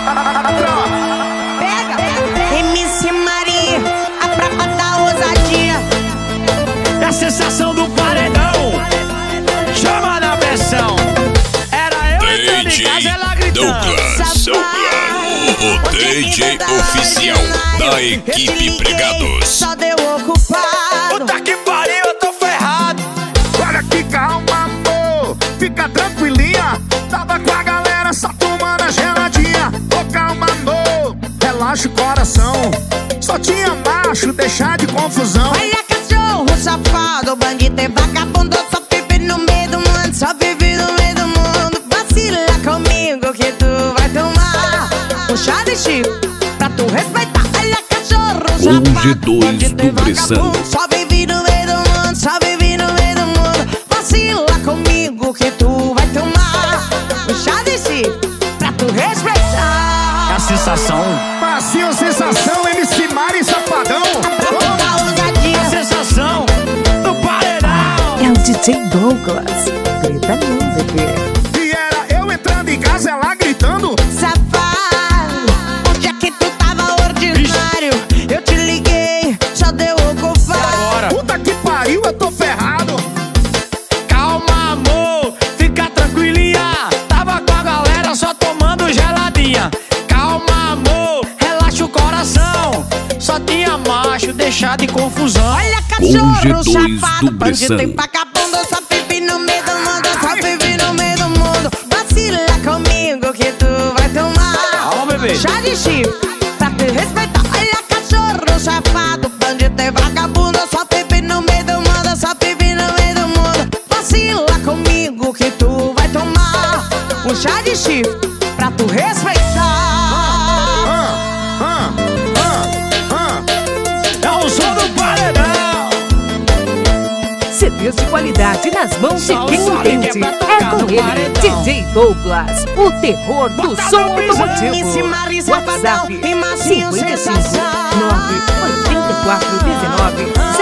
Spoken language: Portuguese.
Pega, MC Maria, a prova da ousadia. É a sensação do paredão. Chama na pressão. Era eu entrando em casa, ela gritando. O DJ oficial da equipe Pregados. Só deu ocupado. Puta que pariu, eu tô ferrado. Olha que calma, amor, fica tranquilinha. Tava com a galera só tomando a geladinha. Ô, calma, amor, relaxa o coração. Só tinha macho, deixar de confusão. Olha cachorro safado, bandido e vagabundo. Só vive no meio do mundo, só vive no meio do mundo. Vacila comigo que tu vai tomar um chá de chico pra tu respeitar. Olha cachorro safado, bandido e vagabundo. Só vive no meio do mundo, só vive no meio do mundo. Vacila comigo que tu vai tomar um chá de chico pra tu respeitar. É a sensação. Passinho, sensação, MC Mari Safadão. A sensação do paredão. É o DJ Douglas. Grita não, bebê. E era eu entrando em casa, ela gritando. Safado, onde é que tu tava ordinário? Eu te liguei, só deu ocupado. Agora. Puta que pariu, eu tô ferrado. Calma, amor, fica tranquilinha. Tava com a galera só tomando geladinha. Calma, amor, relaxa o coração. Só tinha macho, deixar de confusão. Olha cachorro safado, bandido e vagabundo. Só vive no meio do mundo, só vive no meio do mundo. Vacila comigo que tu vai tomar Calma, bebê. chá de chico pra te respeitar. Olha cachorro safado, bandido e vagabundo. Só vive no meio do mundo, só vive no meio do mundo. Vacila comigo que tu vai tomar um chá de chico pra tu respeitar. É o som do paredão. CDs de qualidade nas mãos de Só quem sabe que é entende. pra É tocar com no ele, paredão. DJ Douglas, o terror do Bota som no piso. automotivo. MC Mari Safadão WhatsApp e Massinho 55 Sensação. 984 19